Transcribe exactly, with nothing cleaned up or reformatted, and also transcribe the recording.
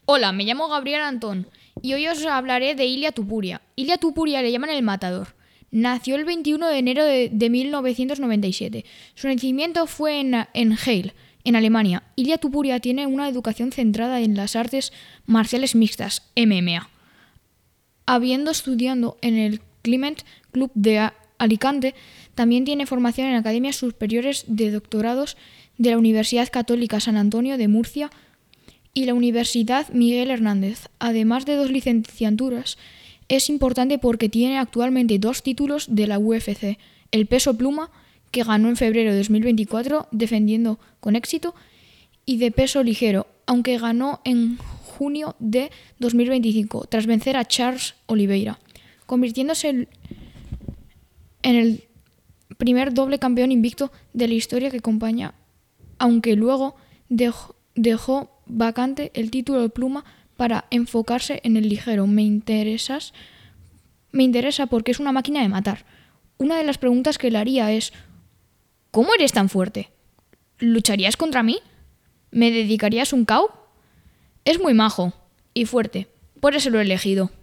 Hola, me llamo Gabriel Antón y hoy os hablaré de Ilia Tupuria. Ilia Tupuria le llaman el matador. Nació el veintiuno de enero de, de mil novecientos noventa y siete. Su nacimiento fue en, en Halle, en Alemania. Ilia Tupuria tiene una educación centrada en las artes marciales mixtas, M M A. Habiendo estudiado en el Clement Club de Alicante, también tiene formación en academias superiores de doctorados de la Universidad Católica San Antonio de Murcia y la Universidad Miguel Hernández, además de dos licenciaturas. Es importante porque tiene actualmente dos títulos de la U F C, el peso pluma, que ganó en febrero de dos mil veinticuatro defendiendo con éxito, y de peso ligero, aunque ganó en junio de dos mil veinticinco, tras vencer a Charles Oliveira, convirtiéndose en el primer doble campeón invicto de la historia que acompaña, aunque luego dejó, dejó vacante el título de pluma para enfocarse en el ligero. Me interesas, me interesa porque es una máquina de matar. Una de las preguntas que le haría es: ¿cómo eres tan fuerte? ¿Lucharías contra mí? ¿Me dedicarías un K O? Es muy majo y fuerte, por eso lo he elegido.